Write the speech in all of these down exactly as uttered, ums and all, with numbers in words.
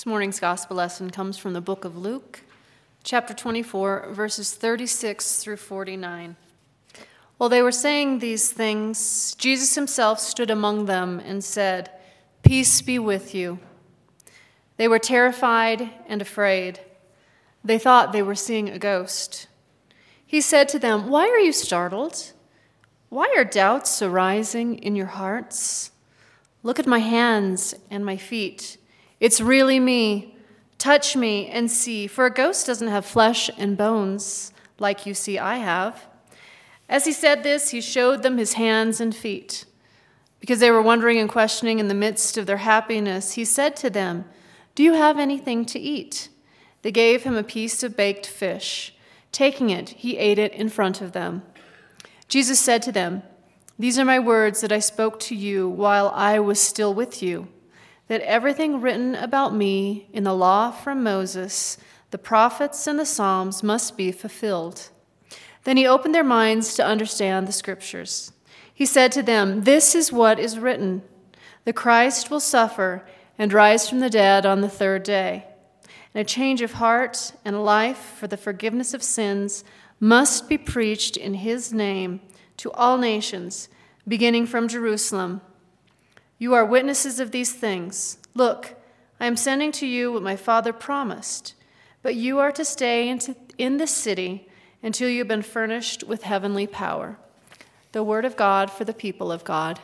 This morning's gospel lesson comes from the book of Luke, chapter twenty-four, verses thirty-six through forty-nine. While they were saying these things, Jesus himself stood among them and said, "Peace be with you." They were terrified and afraid. They thought they were seeing a ghost. He said to them, "Why are you startled? Why are doubts arising in your hearts? Look at my hands and my feet. It's really me. Touch me and see, for a ghost doesn't have flesh and bones like you see I have." As he said this, he showed them his hands and feet. Because they were wondering and questioning in the midst of their happiness, he said to them, "Do you have anything to eat?" They gave him a piece of baked fish. Taking it, he ate it in front of them. Jesus said to them, "These are my words that I spoke to you while I was still with you, that everything written about me in the law from Moses, the prophets, and the Psalms must be fulfilled." Then he opened their minds to understand the scriptures. He said to them, "This is what is written. The Christ will suffer and rise from the dead on the third day. And a change of heart and life for the forgiveness of sins must be preached in his name to all nations, beginning from Jerusalem. You are witnesses of these things. Look, I am sending to you what my Father promised, but you are to stay in this city until you have been furnished with heavenly power." The word of God for the people of God.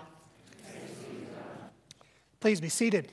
Please be seated.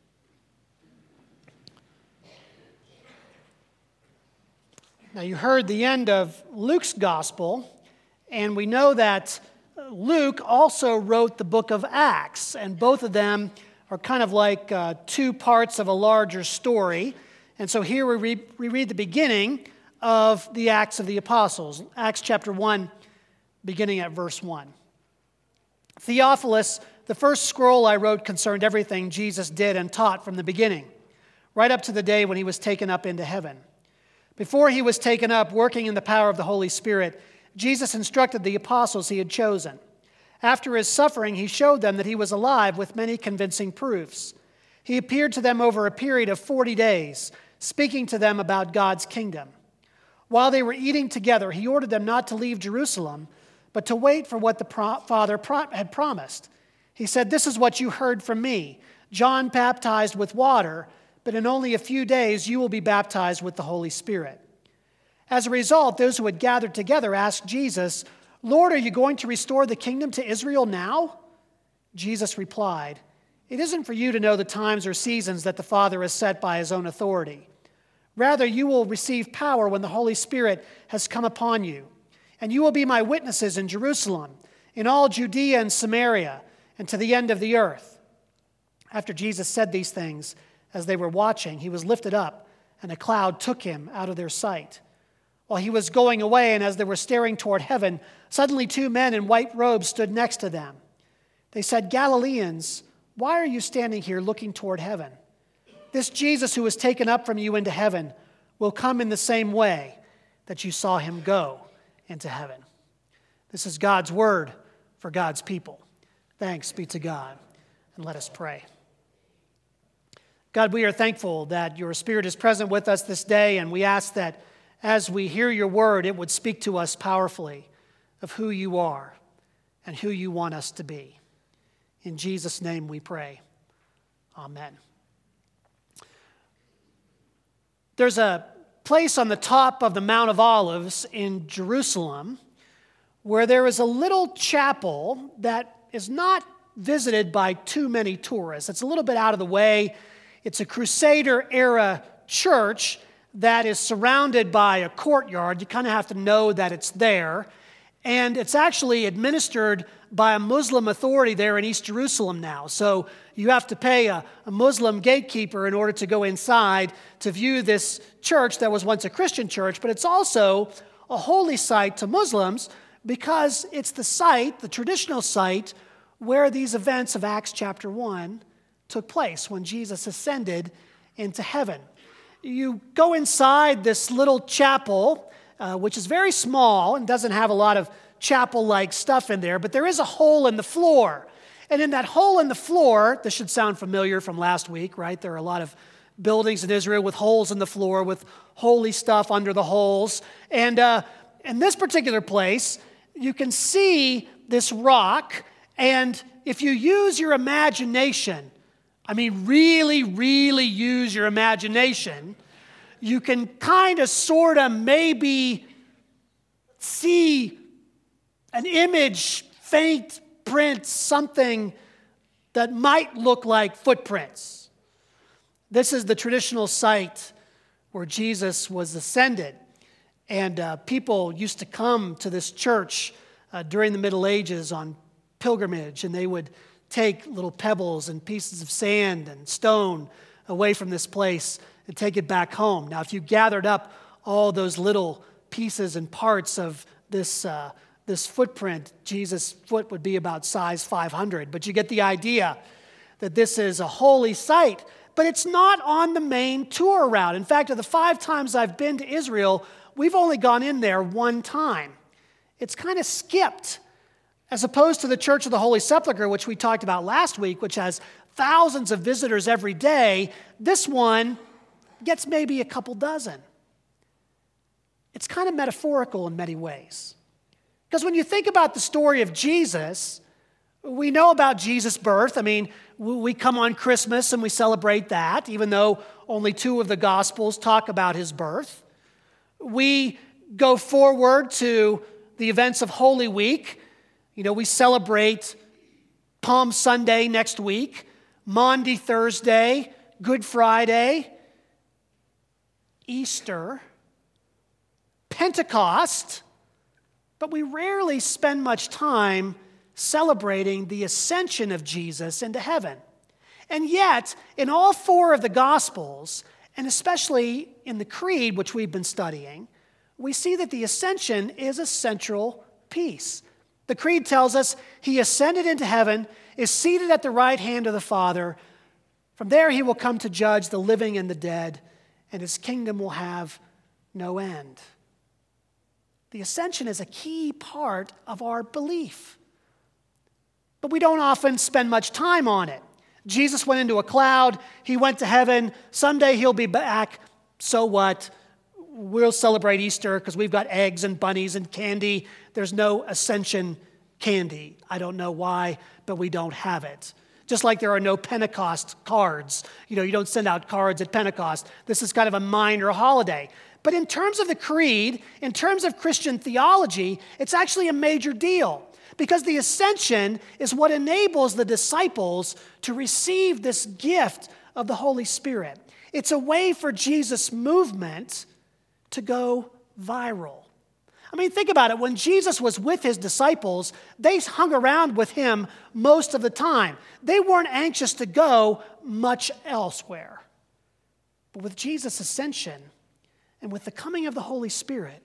Now, you heard the end of Luke's gospel, and we know that Luke also wrote the book of Acts, and both of them are kind of like uh, two parts of a larger story. And so here we read, we read the beginning of the Acts of the Apostles, Acts chapter one, beginning at verse one. "Theophilus, the first scroll I wrote concerned everything Jesus did and taught from the beginning, right up to the day when he was taken up into heaven. Before he was taken up, working in the power of the Holy Spirit, Jesus instructed the apostles he had chosen. After his suffering, he showed them that he was alive with many convincing proofs. He appeared to them over a period of forty days, speaking to them about God's kingdom. While they were eating together, he ordered them not to leave Jerusalem, but to wait for what the pro- Father pro- had promised. He said, 'This is what you heard from me. John baptized with water, but in only a few days you will be baptized with the Holy Spirit.' As a result, those who had gathered together asked Jesus, 'Lord, are you going to restore the kingdom to Israel now?' Jesus replied, 'It isn't for you to know the times or seasons that the Father has set by his own authority. Rather, you will receive power when the Holy Spirit has come upon you, and you will be my witnesses in Jerusalem, in all Judea and Samaria, and to the end of the earth.' After Jesus said these things, as they were watching, he was lifted up, and a cloud took him out of their sight. While he was going away, and as they were staring toward heaven, suddenly two men in white robes stood next to them. They said, 'Galileans, why are you standing here looking toward heaven? This Jesus who was taken up from you into heaven will come in the same way that you saw him go into heaven.'" This is God's word for God's people. Thanks be to God. And let us pray. God, we are thankful that your Spirit is present with us this day, and we ask that as we hear your word, it would speak to us powerfully of who you are and who you want us to be. In Jesus' name we pray. Amen. There's a place on the top of the Mount of Olives in Jerusalem where there is a little chapel that is not visited by too many tourists. It's a little bit out of the way. It's a Crusader-era church that is surrounded by a courtyard. You kind of have to know that it's there. And it's actually administered by a Muslim authority there in East Jerusalem now. So you have to pay a, a Muslim gatekeeper in order to go inside to view this church that was once a Christian church. But it's also a holy site to Muslims because it's the site, the traditional site, where these events of Acts chapter one took place when Jesus ascended into heaven. You go inside this little chapel, uh, which is very small and doesn't have a lot of chapel-like stuff in there, but there is a hole in the floor. And in that hole in the floor, this should sound familiar from last week, right? There are a lot of buildings in Israel with holes in the floor, with holy stuff under the holes. And uh, in this particular place, you can see this rock, and if you use your imagination, I mean really, really use your imagination, you can kind of, sort of, maybe see an image, faint print, something that might look like footprints. This is the traditional site where Jesus was ascended. And uh, people used to come to this church uh, during the Middle Ages on pilgrimage, and they would take little pebbles and pieces of sand and stone away from this place and take it back home. Now, if you gathered up all those little pieces and parts of this uh, this footprint, Jesus' foot would be about size five hundred. But you get the idea that this is a holy site. But it's not on the main tour route. In fact, of the five times I've been to Israel, we've only gone in there one time. It's kind of skipped, as opposed to the Church of the Holy Sepulchre, which we talked about last week, which has thousands of visitors every day. This one gets maybe a couple dozen. It's kind of metaphorical in many ways. Because when you think about the story of Jesus, we know about Jesus' birth. I mean, we come on Christmas and we celebrate that, even though only two of the Gospels talk about his birth. We go forward to the events of Holy Week. You know, we celebrate Palm Sunday next week, Maundy Thursday, Good Friday, Easter, Pentecost, but we rarely spend much time celebrating the ascension of Jesus into heaven. And yet, in all four of the Gospels, and especially in the Creed, which we've been studying, we see that the ascension is a central piece. The Creed tells us he ascended into heaven, is seated at the right hand of the Father. From there he will come to judge the living and the dead, and his kingdom will have no end. The ascension is a key part of our belief. But we don't often spend much time on it. Jesus went into a cloud. He went to heaven. Someday he'll be back. So what? We'll celebrate Easter because we've got eggs and bunnies and candy. There's no ascension candy. I don't know why, but we don't have it. Just like there are no Pentecost cards. You know, you don't send out cards at Pentecost. This is kind of a minor holiday. But in terms of the Creed, in terms of Christian theology, it's actually a major deal. Because the ascension is what enables the disciples to receive this gift of the Holy Spirit. It's a way for Jesus' movement to go viral. I mean, think about it. When Jesus was with his disciples, they hung around with him most of the time. They weren't anxious to go much elsewhere. But with Jesus' ascension and with the coming of the Holy Spirit,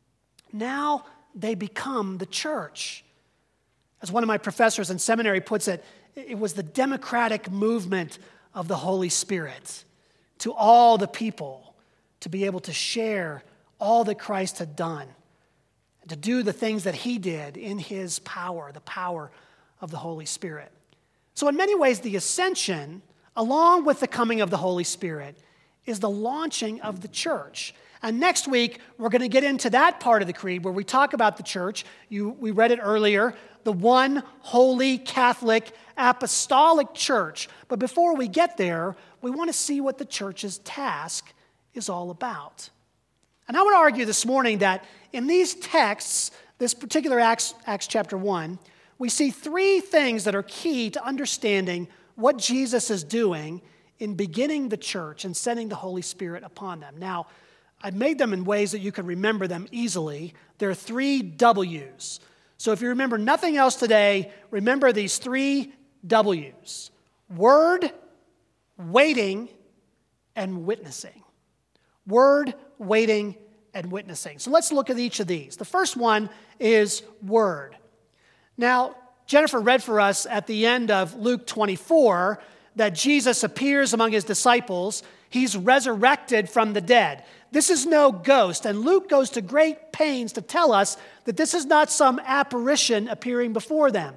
now they become the church. As one of my professors in seminary puts it, it was the democratic movement of the Holy Spirit to all the people to be able to share all that Christ had done, and to do the things that he did in his power, the power of the Holy Spirit. So in many ways, the ascension, along with the coming of the Holy Spirit, is the launching of the church. And next week, we're going to get into that part of the Creed where we talk about the church. You, we read it earlier, the one holy Catholic apostolic church. But before we get there, we want to see what the church's task is all about. And I want to argue this morning that in these texts, this particular Acts, Acts chapter one, we see three things that are key to understanding what Jesus is doing in beginning the church and sending the Holy Spirit upon them. Now, I've made them in ways that you can remember them easily. There are three W's. So if you remember nothing else today, remember these three W's. Word, waiting, and witnessing. Word, waiting, and witnessing. So let's look at each of these. The first one is word. Now, Jennifer read for us at the end of Luke twenty-four that Jesus appears among his disciples. He's resurrected from the dead. This is no ghost, and Luke goes to great pains to tell us that this is not some apparition appearing before them.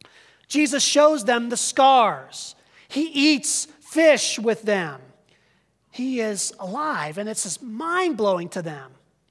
Jesus shows them the scars. He eats fish with them. He is alive, and it's just mind-blowing to them.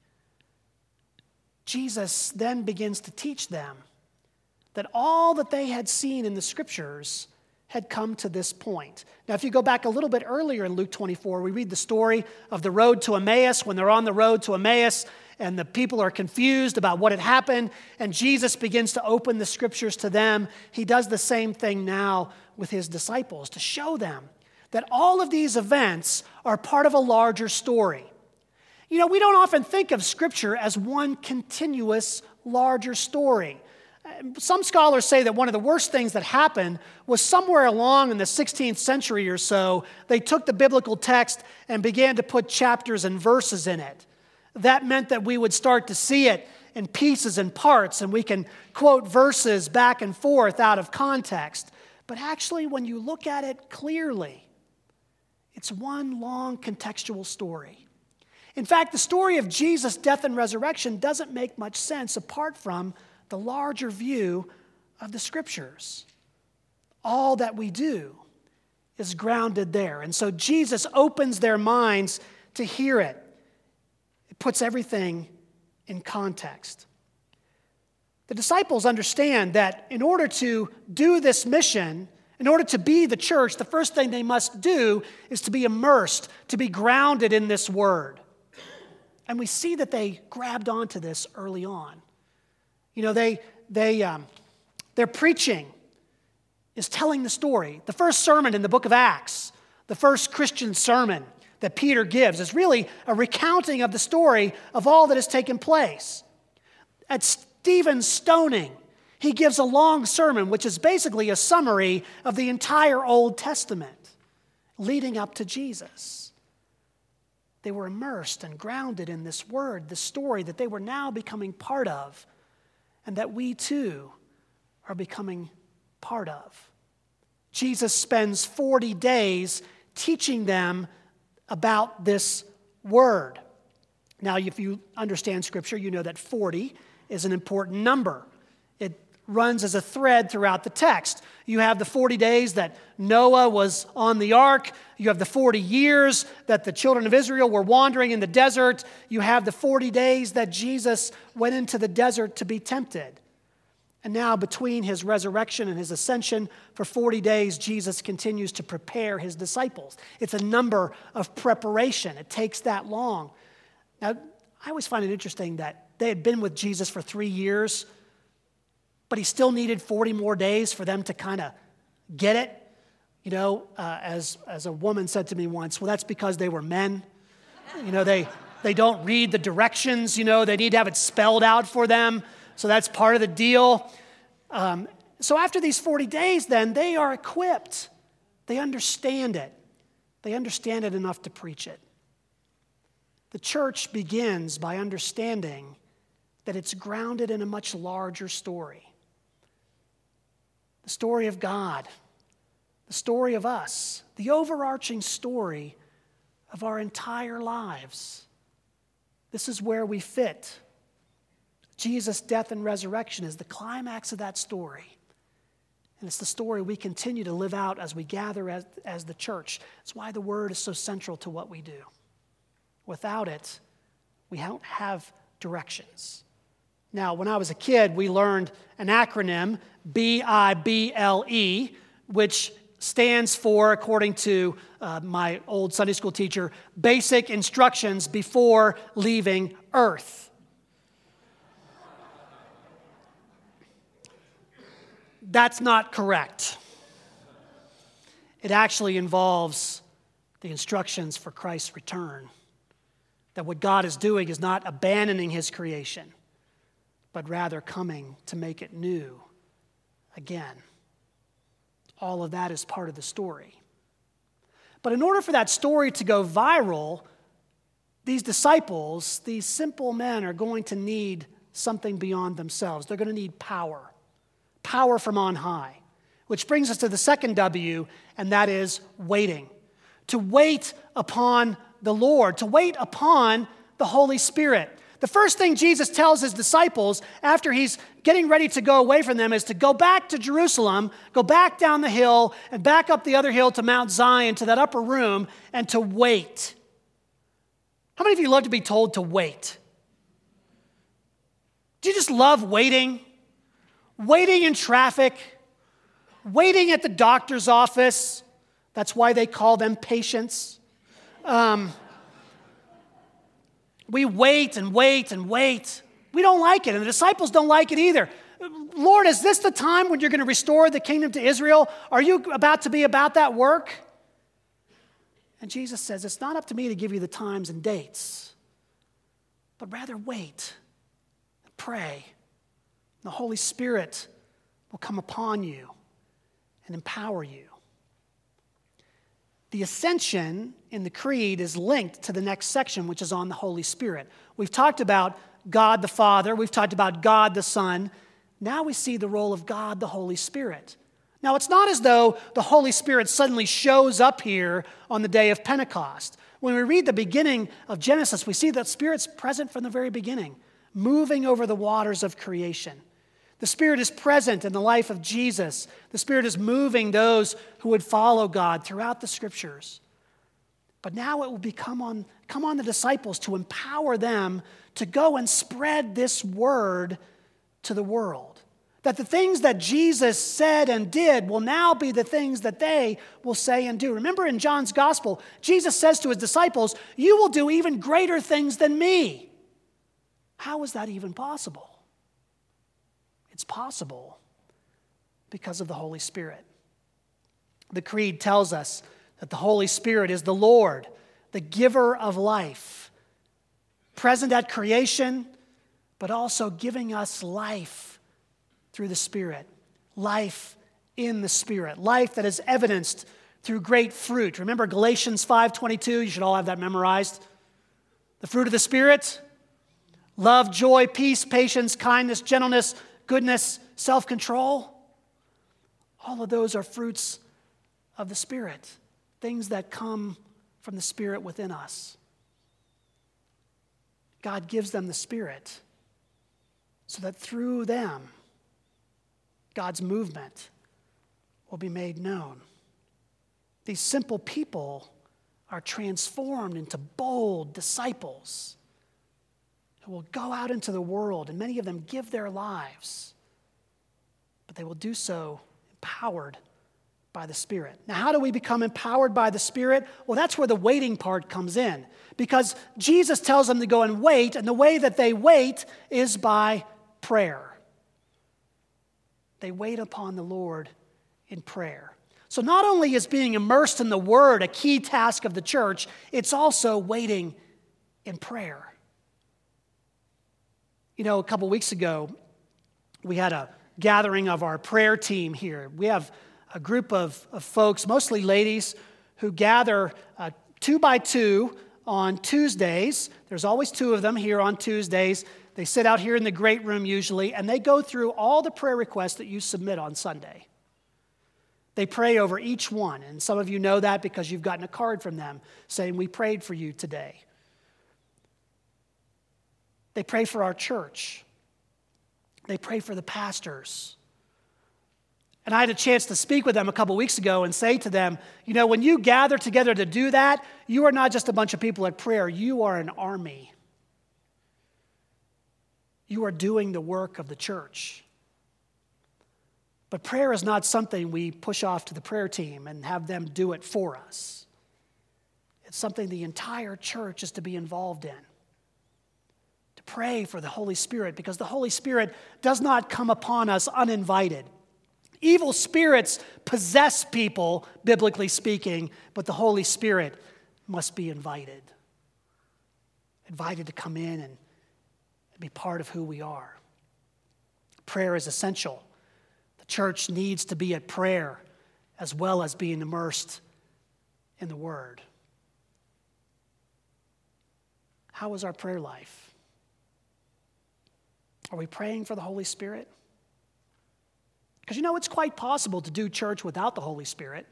Jesus then begins to teach them that all that they had seen in the scriptures had come to this point. Now, if you go back a little bit earlier in Luke twenty-four, we read the story of the road to Emmaus, when they're on the road to Emmaus, and the people are confused about what had happened, and Jesus begins to open the scriptures to them. He does the same thing now with his disciples to show them that all of these events are part of a larger story. You know, we don't often think of Scripture as one continuous, larger story. Some scholars say that one of the worst things that happened was somewhere along in the sixteenth century or so, they took the biblical text and began to put chapters and verses in it. That meant that we would start to see it in pieces and parts, and we can quote verses back and forth out of context. But actually, when you look at it clearly, it's one long contextual story. In fact, the story of Jesus' death and resurrection doesn't make much sense apart from the larger view of the Scriptures. All that we do is grounded there. And so Jesus opens their minds to hear it. It puts everything in context. The disciples understand that in order to do this mission, in order to be the church, the first thing they must do is to be immersed, to be grounded in this word. And we see that they grabbed onto this early on. You know, they, they, um, their preaching is telling the story. The first sermon in the book of Acts, the first Christian sermon that Peter gives, is really a recounting of the story of all that has taken place. At Stephen's stoning, he gives a long sermon, which is basically a summary of the entire Old Testament leading up to Jesus. They were immersed and grounded in this word, this story that they were now becoming part of, and that we too are becoming part of. Jesus spends forty days teaching them about this word. Now, if you understand Scripture, you know that forty is an important number. It runs as a thread throughout the text. You have the forty days that Noah was on the ark. You have the forty years that the children of Israel were wandering in the desert. You have the forty days that Jesus went into the desert to be tempted. And now between his resurrection and his ascension, for forty days, Jesus continues to prepare his disciples. It's a number of preparation. It takes that long. Now, I always find it interesting that they had been with Jesus for three years, but he still needed forty more days for them to kind of get it. You know, uh, as, as a woman said to me once, well, that's because they were men. You know, they, they don't read the directions, you know, they need to have it spelled out for them. So that's part of the deal. Um, so after these forty days, then, they are equipped. They understand it. They understand it enough to preach it. The church begins by understanding that it's grounded in a much larger story. The story of God, the story of us, the overarching story of our entire lives. This is where we fit. Jesus' death and resurrection is the climax of that story. And it's the story we continue to live out as we gather as, as the church. It's why the word is so central to what we do. Without it, we don't have directions. Now, when I was a kid, we learned an acronym, B I B L E, which stands for, according to uh, my old Sunday school teacher, Basic Instructions Before Leaving Earth. That's not correct. It actually involves the instructions for Christ's return. That what God is doing is not abandoning his creation, but rather coming to make it new again. All of that is part of the story. But in order for that story to go viral, these disciples, these simple men, are going to need something beyond themselves. They're going to need power. Power from on high. Which brings us to the second W, and that is waiting. To wait upon the Lord, to wait upon the Holy Spirit. The first thing Jesus tells his disciples after he's getting ready to go away from them is to go back to Jerusalem, go back down the hill, and back up the other hill to Mount Zion, to that upper room, and to wait. How many of you love to be told to wait? Do you just love waiting? Waiting in traffic, waiting at the doctor's office. That's why they call them patients. Um, we wait and wait and wait. We don't like it, and the disciples don't like it either. Lord, is this the time when you're going to restore the kingdom to Israel? Are you about to be about that work? And Jesus says, it's not up to me to give you the times and dates, but rather wait and pray. The Holy Spirit will come upon you and empower you. The ascension in the creed is linked to the next section, which is on the Holy Spirit. We've talked about God the Father. We've talked about God the Son. Now we see the role of God the Holy Spirit. Now, it's not as though the Holy Spirit suddenly shows up here on the day of Pentecost. When we read the beginning of Genesis, we see that Spirit's present from the very beginning, moving over the waters of creation. The Spirit is present in the life of Jesus. The Spirit is moving those who would follow God throughout the Scriptures. But now it will become on, come on the disciples to empower them to go and spread this word to the world. That the things that Jesus said and did will now be the things that they will say and do. Remember in John's Gospel, Jesus says to his disciples, you will do even greater things than me. How is that even possible? It's possible because of the Holy Spirit. The Creed tells us that the Holy Spirit is the Lord, the giver of life, present at creation, but also giving us life through the Spirit, life in the Spirit, life that is evidenced through great fruit. Remember Galatians five twenty-two, you should all have that memorized. The fruit of the Spirit, love, joy, peace, patience, kindness, gentleness, goodness, self-control. All of those are fruits of the Spirit, things that come from the Spirit within us. God gives them the Spirit so that through them, God's movement will be made known. These simple people are transformed into bold disciples who will go out into the world, and many of them give their lives, but they will do so empowered by the Spirit. Now, how do we become empowered by the Spirit? Well, that's where the waiting part comes in, because Jesus tells them to go and wait, and the way that they wait is by prayer. They wait upon the Lord in prayer. So not only is being immersed in the Word a key task of the church, it's also waiting in prayer. You know, a couple weeks ago, we had a gathering of our prayer team here. We have a group of, of folks, mostly ladies, who gather uh, two by two on Tuesdays. There's always two of them here on Tuesdays. They sit out here in the great room usually, and they go through all the prayer requests that you submit on Sunday. They pray over each one, and some of you know that because you've gotten a card from them saying, we prayed for you today. They pray for our church. They pray for the pastors. And I had a chance to speak with them a couple weeks ago and say to them, you know, when you gather together to do that, you are not just a bunch of people at prayer, you are an army. You are doing the work of the church. But prayer is not something we push off to the prayer team and have them do it for us. It's something the entire church is to be involved in. To pray for the Holy Spirit, because the Holy Spirit does not come upon us uninvited. Evil spirits possess people, biblically speaking, but the Holy Spirit must be invited. Invited to come in and be part of who we are. Prayer is essential. The church needs to be at prayer as well as being immersed in the Word. How is our prayer life? Are we praying for the Holy Spirit? Because you know, it's quite possible to do church without the Holy Spirit.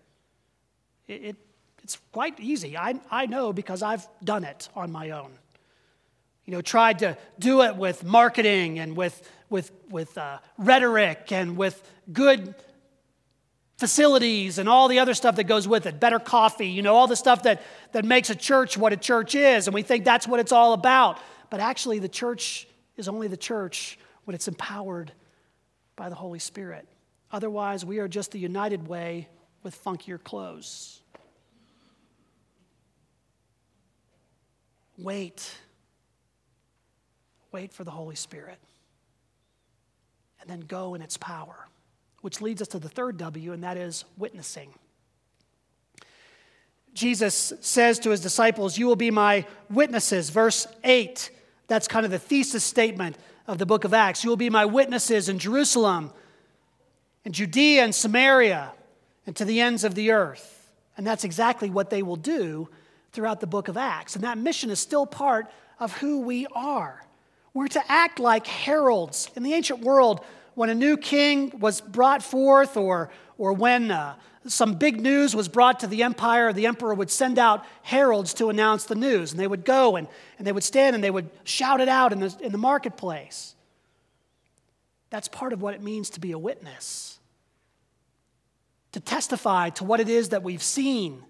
It, it, it's quite easy. I, I know because I've done it on my own. you know, tried to do it with marketing and with, with, with uh, rhetoric and with good facilities and all the other stuff that goes with it, better coffee, you know, all the stuff that, that makes a church what a church is, and we think that's what it's all about. But actually, the church is only the church when it's empowered by the Holy Spirit. Otherwise, we are just the United Way with funkier clothes. Wait. Wait for the Holy Spirit. And then go in its power. Which leads us to the third W, and that is witnessing. Jesus says to his disciples, "You will be my witnesses." Verse eight, that's kind of the thesis statement of the book of Acts. "You will be my witnesses in Jerusalem, in Judea and Samaria, and to the ends of the earth." And that's exactly what they will do throughout the book of Acts. And that mission is still part of who we are. We're to act like heralds. In the ancient world, when a new king was brought forth, or, or when uh, some big news was brought to the empire, the emperor would send out heralds to announce the news. And they would go and, and they would stand and they would shout it out in the, in the marketplace. That's part of what it means to be a witness. To testify to what it is that we've seen.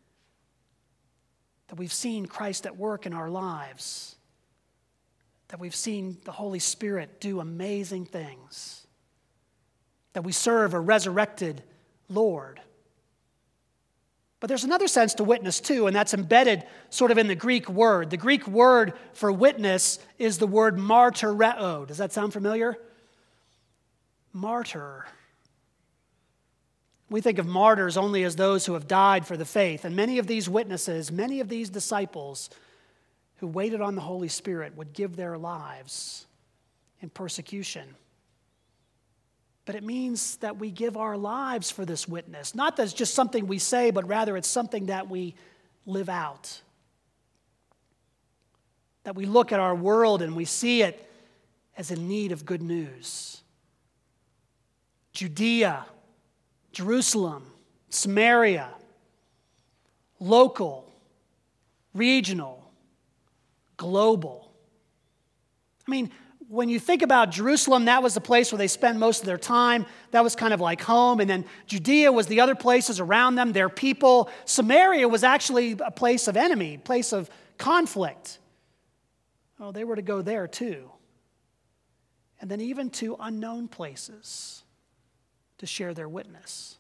That we've seen Christ at work in our lives. That we've seen the Holy Spirit do amazing things. That we serve a resurrected Lord. But there's another sense to witness too, and that's embedded sort of in the Greek word. The Greek word for witness is the word martyreo. Does that sound familiar? Martyr. We think of martyrs only as those who have died for the faith. And many of these witnesses, many of these disciples who waited on the Holy Spirit would give their lives in persecution. But it means that we give our lives for this witness. Not that it's just something we say, but rather it's something that we live out. That we look at our world and we see it as in need of good news. Judea, Jerusalem, Samaria, local, regional, global. I mean, when you think about Jerusalem, that was the place where they spent most of their time. That was kind of like home. And then Judea was the other places around them, their people. Samaria was actually a place of enemy, a place of conflict. Oh, they were to go there too. And then even to unknown places to share their witness.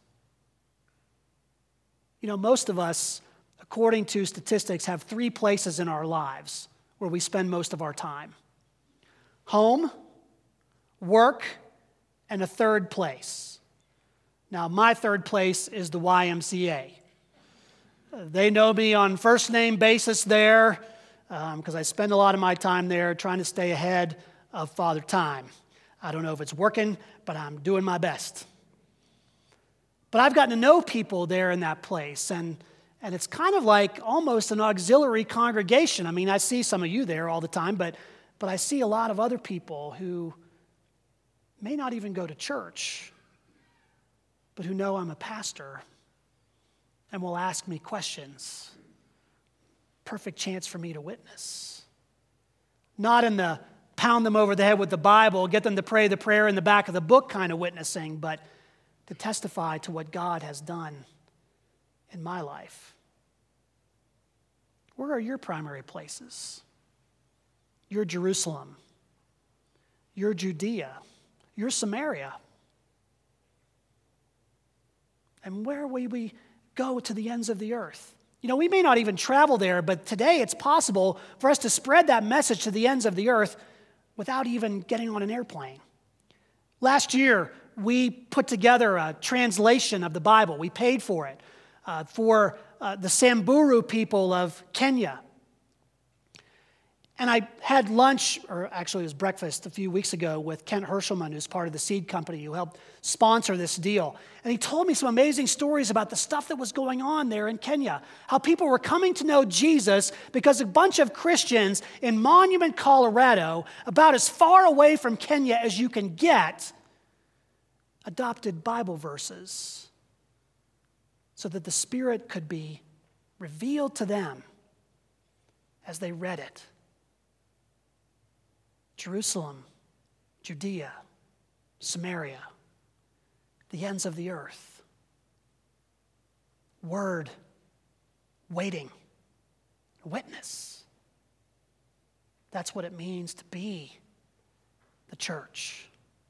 You know, most of us, according to statistics, have three places in our lives where we spend most of our time. Home, work, and a third place. Now, my third place is the Y M C A. They know me on first name basis there because um, I spend a lot of my time there trying to stay ahead of Father Time. I don't know if it's working, but I'm doing my best. But I've gotten to know people there in that place, and, and it's kind of like almost an auxiliary congregation. I mean, I see some of you there all the time, but But I see a lot of other people who may not even go to church, but who know I'm a pastor and will ask me questions. Perfect chance for me to witness. Not in the pound them over the head with the Bible, get them to pray the prayer in the back of the book kind of witnessing, but to testify to what God has done in my life. Where are your primary places? Your Jerusalem, your Judea, your Samaria. And where will we go to the ends of the earth? You know, we may not even travel there, but today it's possible for us to spread that message to the ends of the earth without even getting on an airplane. Last year, we put together a translation of the Bible. We paid for it uh, for uh, the Samburu people of Kenya. And I had lunch, or actually it was breakfast a few weeks ago with Kent Hershelman, who's part of the Seed Company, who helped sponsor this deal. And he told me some amazing stories about the stuff that was going on there in Kenya, how people were coming to know Jesus because a bunch of Christians in Monument, Colorado, about as far away from Kenya as you can get, adopted Bible verses so that the Spirit could be revealed to them as they read it. Jerusalem, Judea, Samaria, the ends of the earth. Word, waiting, witness. That's what it means to be the church.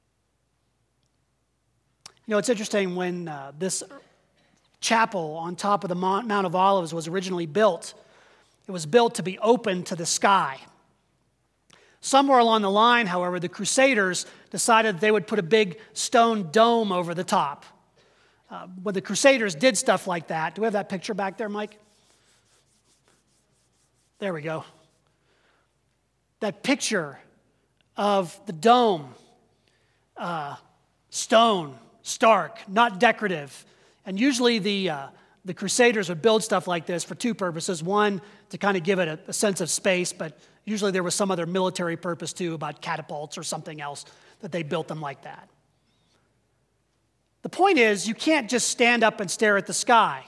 You know, it's interesting when uh, this chapel on top of the Mount of Olives was originally built. It was built to be open to the sky. Somewhere along the line, however, the Crusaders decided they would put a big stone dome over the top. Uh, when the Crusaders did stuff like that, do we have that picture back there, Mike? There we go. That picture of the dome, uh, stone, stark, not decorative. And usually the uh, the Crusaders would build stuff like this for two purposes. One, to kind of give it a, a sense of space, but usually there was some other military purpose too, about catapults or something else, that they built them like that. The point is, you can't just stand up and stare at the sky.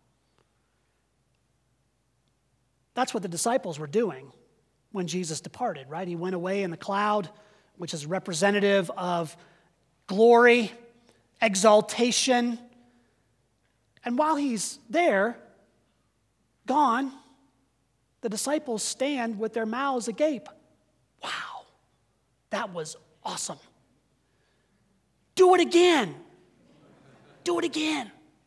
That's what the disciples were doing when Jesus departed, right? He went away in the cloud, which is representative of glory, exaltation. And while he's there, gone, the disciples stand with their mouths agape. Wow, that was awesome. Do it again. Do it again.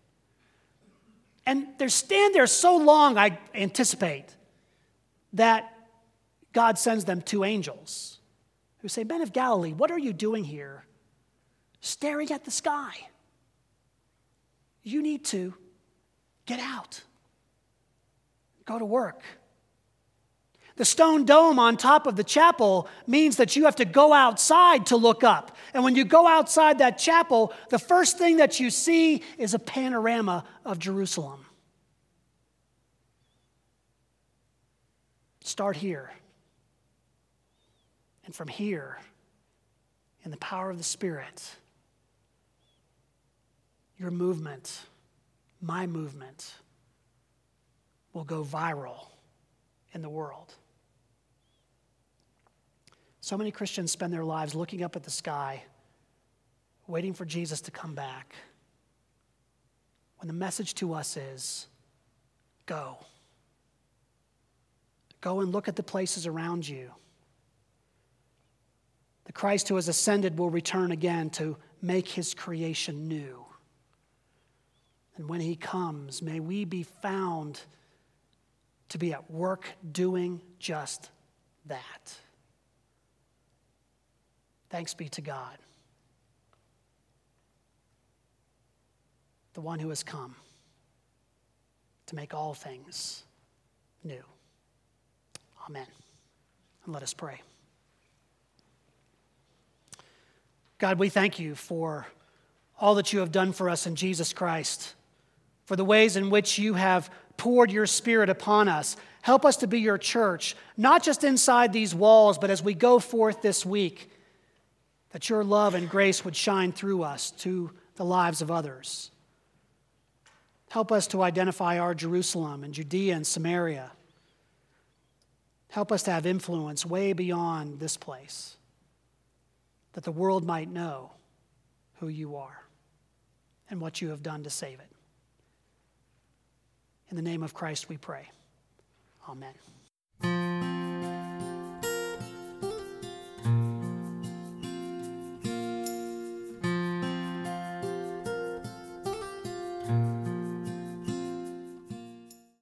And they stand there so long, I anticipate, that God sends them two angels who say, "Men of Galilee, what are you doing here staring at the sky? You need to get out. Go to work." The stone dome on top of the chapel means that you have to go outside to look up. And when you go outside that chapel, the first thing that you see is a panorama of Jerusalem. Start here. And from here, in the power of the Spirit, your movement, my movement, will go viral in the world. So many Christians spend their lives looking up at the sky, waiting for Jesus to come back, when the message to us is, go. Go and look at the places around you. The Christ who has ascended will return again to make his creation new. And when he comes, may we be found to be at work doing just that. Thanks be to God, the one who has come to make all things new. Amen. And let us pray. God, we thank you for all that you have done for us in Jesus Christ, for the ways in which you have poured your Spirit upon us. Help us to be your church, not just inside these walls, but as we go forth this week, that your love and grace would shine through us to the lives of others. Help us to identify our Jerusalem and Judea and Samaria. Help us to have influence way beyond this place, that the world might know who you are and what you have done to save it. In the name of Christ we pray. Amen.